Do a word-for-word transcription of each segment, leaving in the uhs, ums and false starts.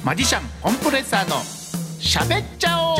マジシャンコンプレッサーのしゃべっちゃおう。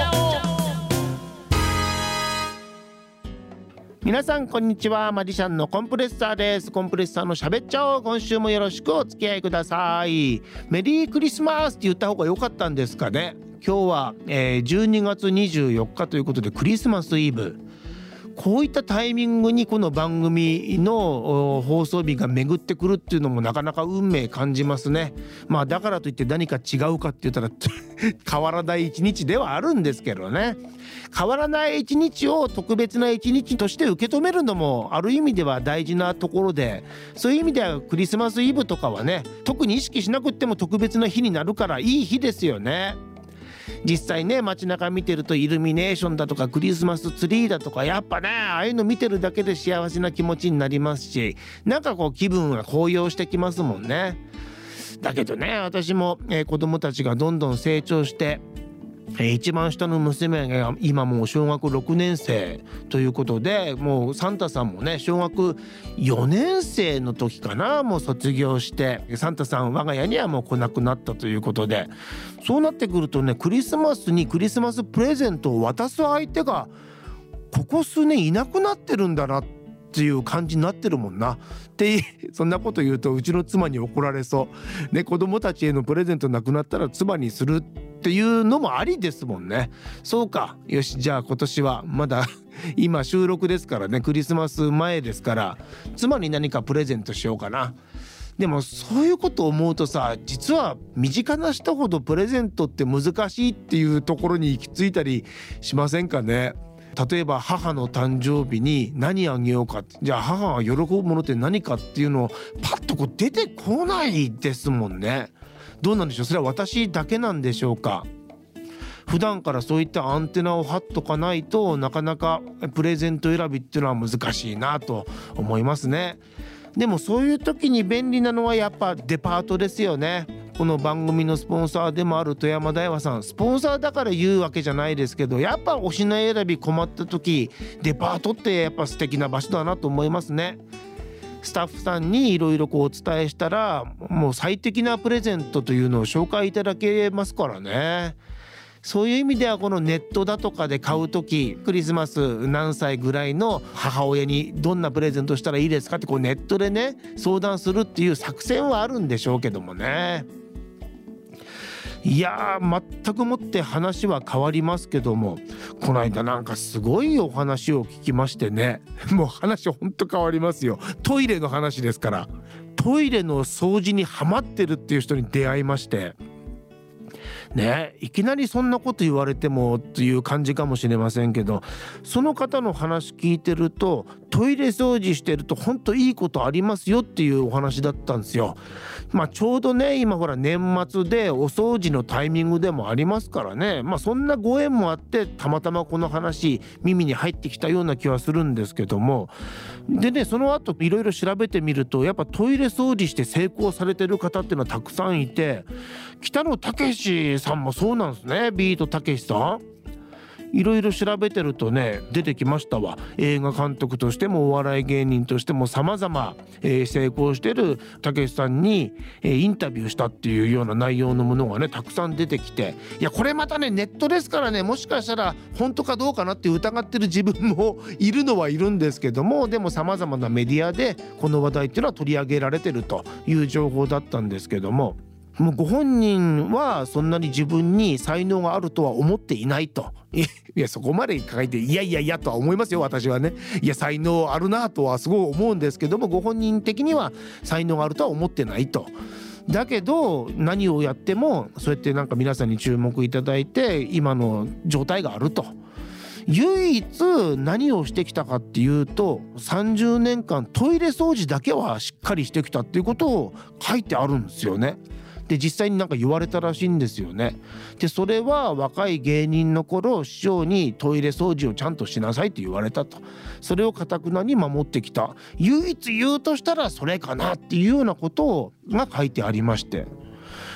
皆さんこんにちは。マジシャンのコンプレッサーです。コンプレッサーのしゃべっちゃおう。今週もよろしくお付き合いください。メリークリスマスって言った方が良かったんですかね。今日は、えー、じゅうにがつにじゅうよっかということでクリスマスイブ。こういったタイミングにこの番組の放送日が巡ってくるっていうのもなかなか運命感じますね。まあだからといって何か違うかって言ったら変わらない一日ではあるんですけどね。変わらない一日を特別な一日として受け止めるのもある意味では大事なところで、そういう意味ではクリスマスイブとかはね、特に意識しなくっても特別な日になるからいい日ですよね。実際ね、街中見てるとイルミネーションだとかクリスマスツリーだとか、やっぱねああいうの見てるだけで幸せな気持ちになりますし、なんかこう気分が高揚してきますもんね。だけどね、私も、えー、子供たちがどんどん成長して、えー、一番下の娘が今もう小学ろくねんせいということで、もうサンタさんもね小学よねんせいの時かな、もう卒業して、サンタさん我が家にはもう来なくなったということで、そうなってくるとね、クリスマスにクリスマスプレゼントを渡す相手がここ数年いなくなってるんだなっていう感じになってるもんなってそんなこと言うとうちの妻に怒られそうね。子供たちへのプレゼントなくなったら妻にするっていうのもありですもんね。そうか、よし、じゃあ今年はまだ今収録ですからね、クリスマス前ですから妻に何かプレゼントしようかな。でもそういうことを思うとさ、実は身近な人ほどプレゼントって難しいっていうところに行き着いたりしませんかね。例えば母の誕生日に何あげようかって、じゃあ母が喜ぶものって何かっていうのをパッとこう出てこないですもんね。どうなんでしょう、それは私だけなんでしょうか。普段からそういったアンテナを張っとかないとなかなかプレゼント選びっていうのは難しいなと思いますね。でもそういう時に便利なのはやっぱデパートですよね。この番組のスポンサーでもある富山大和さん、スポンサーだから言うわけじゃないですけど、やっぱお品選び困った時デパートってやっぱ素敵な場所だなと思いますね。スタッフさんにいろいろこうお伝えしたら、もう最適なプレゼントというのを紹介いただけますからね。そういう意味ではこのネットだとかで買うとき、クリスマス何歳ぐらいの母親にどんなプレゼントしたらいいですかってこうネットでね相談するっていう作戦はあるんでしょうけどもね。いやー、全くもって話は変わりますけども、この間なんかすごいお話を聞きましてねもう話ほんと変わりますよ。トイレの話ですから。トイレの掃除にハマってるっていう人に出会いましてね、いきなりそんなこと言われてもっていう感じかもしれませんけど、その方の話聞いてるとトイレ掃除してると本当いいことありますよっていうお話だったんですよ。まあちょうどね今ほら年末でお掃除のタイミングでもありますからね、まあそんなご縁もあってたまたまこの話耳に入ってきたような気はするんですけども、でねその後いろいろ調べてみるとやっぱトイレ掃除して成功されてる方っていうのはたくさんいて、北野武さんもそうなんですね。ビートたけしさんいろいろ調べてるとね出てきましたわ。映画監督としてもお笑い芸人としても様々、えー、成功してるたけしさんに、えー、インタビューしたっていうような内容のものがねたくさん出てきて、いやこれまたねネットですからね、もしかしたら本当かどうかなって疑ってる自分もいるのはいるんですけども、でも様々なメディアでこの話題っていうのは取り上げられてるという情報だったんですけども、もうご本人はそんなに自分に才能があるとは思っていないと。いやそこまで書いていやいやいやとは思いますよ私はね。いや才能あるなとはすごい思うんですけども、ご本人的には才能があるとは思ってないと。だけど何をやってもそうやってなんか皆さんに注目いただいて今の状態があると。唯一何をしてきたかっていうとさんじゅうねんかんトイレ掃除だけはしっかりしてきたっていうことを書いてあるんですよね。で実際になんか言われたらしいんですよね。でそれは若い芸人の頃師匠にトイレ掃除をちゃんとしなさいって言われたと。それを堅くなに守ってきた唯一言うとしたらそれかなっていうようなことが書いてありまして、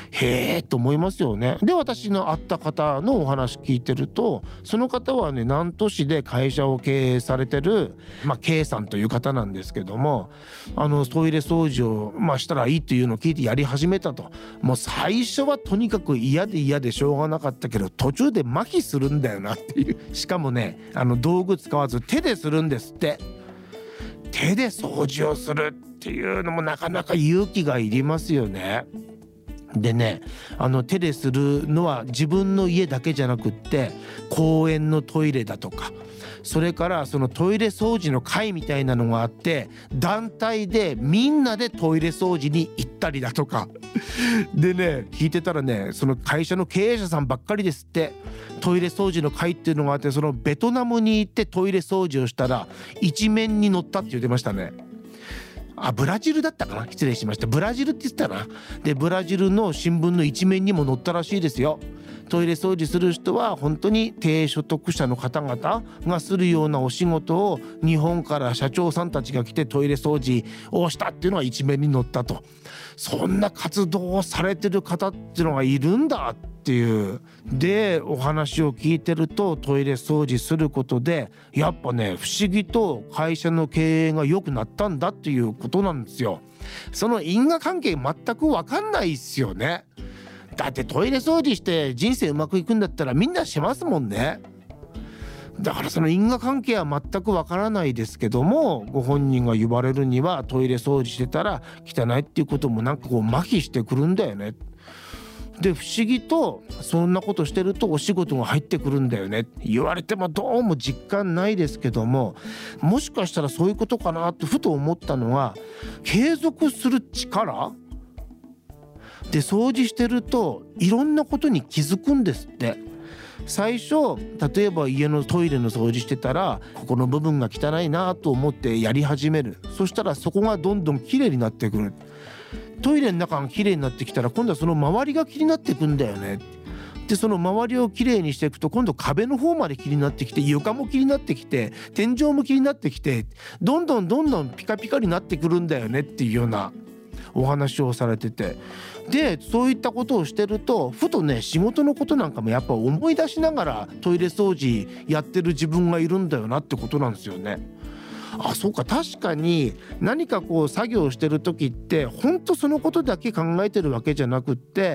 へえと思いますよね。で私の会った方のお話聞いてると、その方はね南砺市で会社を経営されてる、まあ、K さんという方なんですけども、あのトイレ掃除を、まあ、したらいいっていうのを聞いてやり始めたと。もう最初はとにかく嫌で嫌でしょうがなかったけど、途中で麻痺するんだよなっていう。しかもねあの道具使わず手でするんですって。手で掃除をするっていうのもなかなか勇気がいりますよね。でね、あの手でするのは自分の家だけじゃなくって、公園のトイレだとか、それからそのトイレ掃除の会みたいなのがあって、団体でみんなでトイレ掃除に行ったりだとかでね、聞いてたらね、その会社の経営者さんばっかりですって。トイレ掃除の会っていうのがあって、そのベトナムに行ってトイレ掃除をしたら一面に載ったって言ってましたね。あ、ブラジルだったかな、失礼しました。ブラジルって言ってたな。でブラジルの新聞の一面にも載ったらしいですよ。トイレ掃除する人は本当に低所得者の方々がするようなお仕事を日本から社長さんたちが来てトイレ掃除をしたっていうのは一面に載ったと。そんな活動をされてる方っていうのがいるんだっていう。でお話を聞いてると、トイレ掃除することでやっぱね不思議と会社の経営が良くなったんだっていうことなんですよ。その因果関係全く分かんないっすよね。だってトイレ掃除して人生うまくいくんだったらみんなしますもんね。だからその因果関係は全くわからないですけども、ご本人が言われるにはトイレ掃除してたら汚いっていうこともなんかこう麻痺してくるんだよね。で不思議とそんなことしてるとお仕事が入ってくるんだよね。言われてもどうも実感ないですけども、もしかしたらそういうことかなとふと思ったのは、継続する力で掃除してるといろんなことに気づくんですって。最初例えば家のトイレの掃除してたら、ここの部分が汚いなと思ってやり始める。そしたらそこがどんどんきれいになってくる。トイレの中がきれいになってきたら今度はその周りが気になってくんだよね。でその周りをきれいにしていくと、今度壁の方まで気になってきて、床も気になってきて、天井も気になってきて、どんどんどんどんピカピカになってくるんだよねっていうようなお話をされてて、でそういったことをしてるとふとね仕事のことなんかもやっぱ思い出しながらトイレ掃除やってる自分がいるんだよなってことなんですよね。あ、そうか、確かに何かこう作業してる時って本当そのことだけ考えてるわけじゃなくって、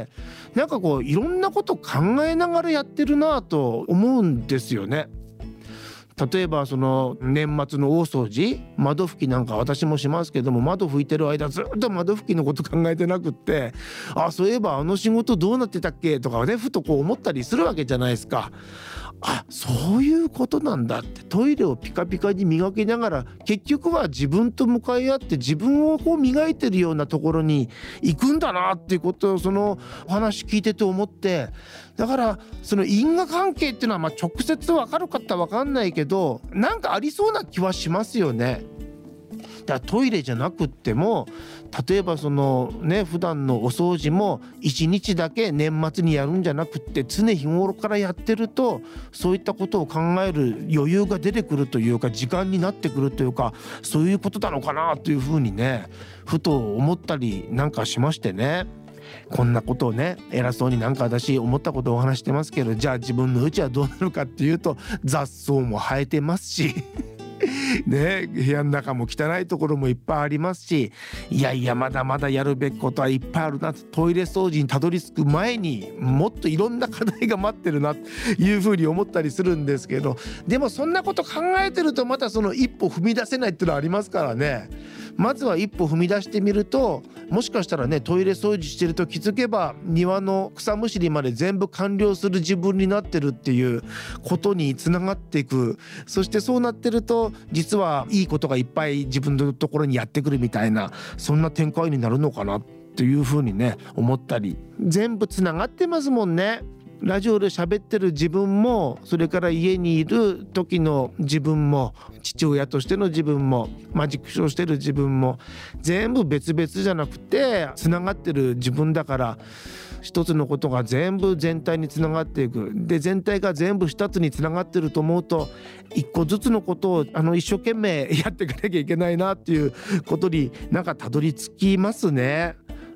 なんかこういろんなこと考えながらやってるなと思うんですよね。例えばその年末の大掃除、窓拭きなんか私もしますけども、窓拭いてる間ずっと窓拭きのこと考えてなくって、あ、そういえばあの仕事どうなってたっけとかね、ふとこう思ったりするわけじゃないですか。あ、そういうことなんだって。トイレをピカピカに磨きながら結局は自分と向かい合って自分をこう磨いてるようなところに行くんだなっていうことをそのお話聞いてて思って、だからその因果関係っていうのはまあ直接分かるかって分かんないけど、なんかありそうな気はしますよね。だからトイレじゃなくっても、例えばそのね普段のお掃除もいちにちだけ年末にやるんじゃなくって、常日頃からやってるとそういったことを考える余裕が出てくるというか、時間になってくるというか、そういうことなのかなというふうにねふと思ったりなんかしましてね。こんなことをね偉そうになんか私思ったことをお話してますけど、じゃあ自分の家はどうなるかっていうと、雑草も生えてますしね、部屋の中も汚いところもいっぱいありますし、いやいやまだまだやるべきことはいっぱいあるな。トイレ掃除にたどり着く前にもっといろんな課題が待ってるなというふうに思ったりするんですけど、でもそんなこと考えてるとまたその一歩踏み出せないっていうのはありますからね。まずは一歩踏み出してみると、もしかしたらねトイレ掃除してると気づけば庭の草むしりまで全部完了する自分になってるっていうことにつながっていく。そしてそうなってると実はいいことがいっぱい自分のところにやってくるみたいな、そんな展開になるのかなっていうふうにね思ったり。全部つながってますもんね。ラジオで喋ってる自分も、それから家にいる時の自分も、父親としての自分も、マジックショーしてる自分も、全部別々じゃなくてつながってる自分だから、一つのことが全部全体につながっていく。で全体が全部二つにつながってると思うと、一個ずつのことをあの一生懸命やっていかなきゃいけないなっていうことになんかたどり着きますね。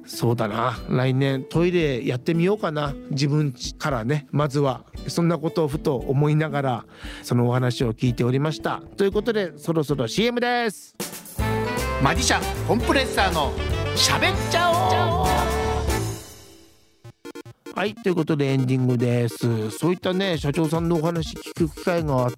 そうだな、来年トイレやってみようかな、自分からね。まずはそんなことをふと思いながらそのお話を聞いておりました。ということでそろそろ シーエム です。マジシャンコンプレッサーのしゃべっちゃおう。はい、ということでエンディングです。そういったね社長さんのお話聞く機会があって、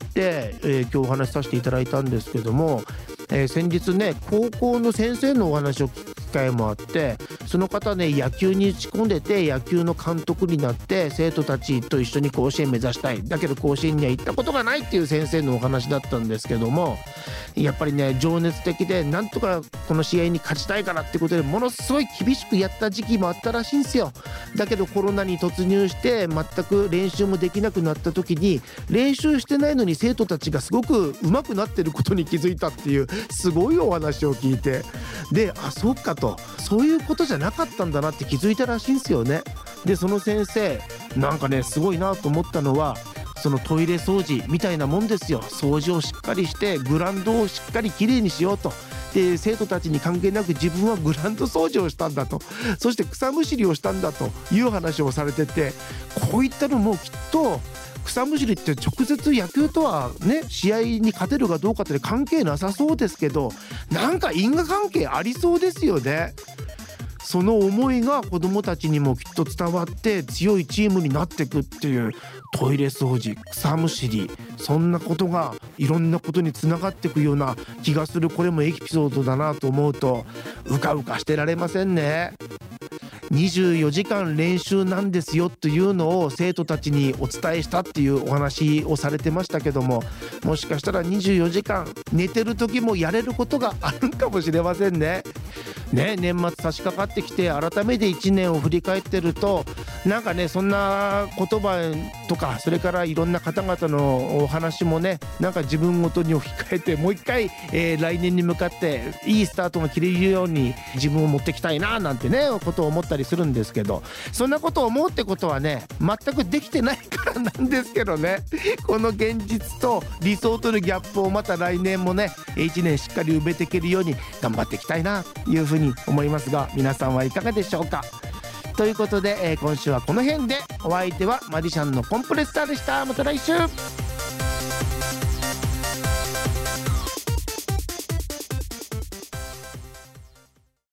えー、今日お話しさせていただいたんですけども、えー、先日ね高校の先生のお話を聞く機会もあって、その方ね野球に打ち込んでて野球の監督になって生徒たちと一緒に甲子園目指したい、だけど甲子園には行ったことがないっていう先生のお話だったんですけども、やっぱりね情熱的でなんとかこの試合に勝ちたいからってことでものすごい厳しくやった時期もあったらしいんですよ。だけどコロナに突入して全く練習もできなくなった時に、練習してないのに生徒たちがすごく上手くなってることに気づいたっていうすごいお話を聞いて、であそうかと、そういうことじゃなかったんだなって気づいたらしいんですよね。でその先生なんかねすごいなと思ったのは、そのトイレ掃除みたいなもんですよ。掃除をしっかりしてグラウンドをしっかりきれいにしようと。で生徒たちに関係なく自分はグラウンド掃除をしたんだと、そして草むしりをしたんだという話をされてて、こういったのもきっと草むしりって直接野球とはね試合に勝てるかどうかって関係なさそうですけど、なんか因果関係ありそうですよね。その思いが子どもたちにもきっと伝わって強いチームになっていくっていう、トイレ掃除、草むしり、そんなことがいろんなことにつながっていくような気がする。これもエピソードだなと思うとうかうかしてられませんね。にじゅうよじかん練習なんですよというのを生徒たちにお伝えしたっていうお話をされてましたけども、もしかしたらにじゅうよじかん寝てる時もやれることがあるかもしれませんね。ね、年末差し掛かってきて改めていちねんを振り返ってると、なんかねそんな言葉とか、それからいろんな方々のお話もね、なんか自分ごとに置き換えてもう一回、えー、来年に向かっていいスタートが切れるように自分を持ってきたいななんてねことを思ったりするんですけど、そんなことを思うってことはね全くできてないからなんですけどね。この現実と理想とのギャップをまた来年もねいちねんしっかり埋めていけるように頑張っていきたいなというふうに思いますが、皆さんはいかがでしょうか。ということで、えー、今週はこの辺で。お相手はマジシャンのコンプレッサーでした。また来週。